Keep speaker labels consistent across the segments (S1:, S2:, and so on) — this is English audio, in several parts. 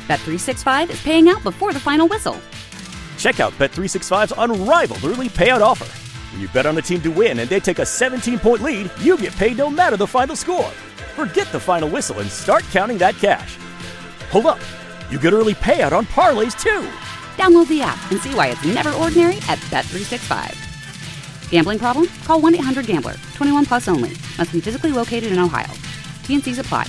S1: Bet365 is paying out before the final whistle.
S2: Check out Bet365's unrivaled early payout offer. When you bet on a team to win and they take a 17-point lead, you get paid no matter the final score. Forget the final whistle and start counting that cash. Hold up. You get early payout on parlays, too.
S1: Download the app and see why it's never ordinary at Bet365. Gambling problem? Call 1-800-GAMBLER. 21 plus only. Must be physically located in Ohio. T&Cs apply.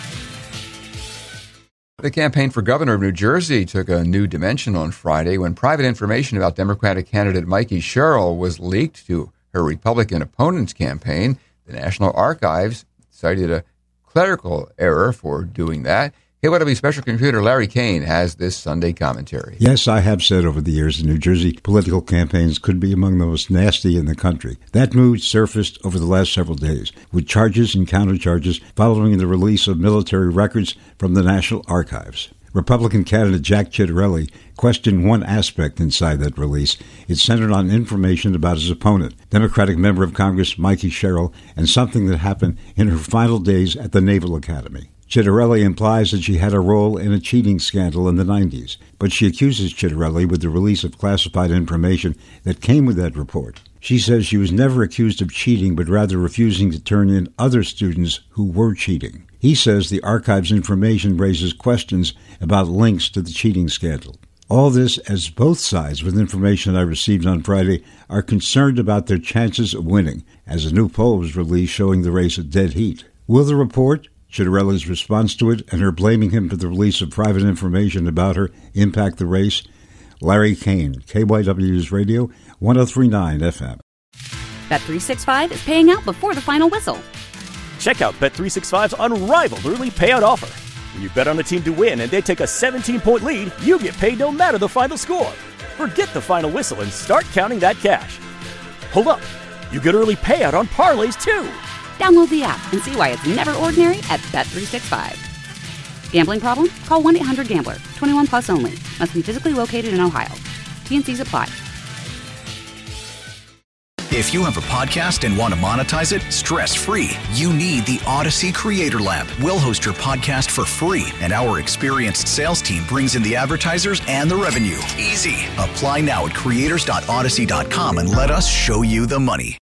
S3: The campaign for governor of New Jersey took a new dimension on Friday when private information about Democratic candidate Mikey Sherrill was leaked to her Republican opponent's campaign. The National Archives cited a clerical error for doing that. KYW Special Contributor Larry Kane has this Sunday commentary.
S4: Yes, I have said over the years that New Jersey political campaigns could be among the most nasty in the country. That mood surfaced over the last several days, with charges and countercharges following the release of military records from the National Archives. Republican candidate Jack Ciattarelli questioned one aspect inside that release. It centered on information about his opponent, Democratic member of Congress Mikey Sherrill, and something that happened in her final days at the Naval Academy. Ciattarelli implies that she had a role in a cheating scandal in the 90s, but she accuses Ciattarelli with the release of classified information that came with that report. She says she was never accused of cheating, but rather refusing to turn in other students who were cheating. He says the archive's information raises questions about links to the cheating scandal. All this as both sides, with information I received on Friday, are concerned about their chances of winning, as a new poll was released showing the race at dead heat. Will the report, Ciattarelli's response to it, and her blaming him for the release of private information about her impact the race? Larry Kane, KYW News Radio, 103.9 FM.
S1: Bet365 is paying out before the final whistle.
S2: Check out Bet365's unrivaled early payout offer. When you bet on a team to win and they take a 17-point lead, you get paid no matter the final score. Forget the final whistle and start counting that cash. Hold up. You get early payout on parlays, too.
S1: Download the app and see why it's never ordinary at Bet365. Gambling problem? Call 1-800-GAMBLER. 21 plus only. Must be physically located in Ohio. T&Cs apply.
S5: If you have a podcast and want to monetize it stress-free, you need the Odyssey Creator Lab. We'll host your podcast for free, and our experienced sales team brings in the advertisers and the revenue. Easy. Apply now at creators.odyssey.com and let us show you the money.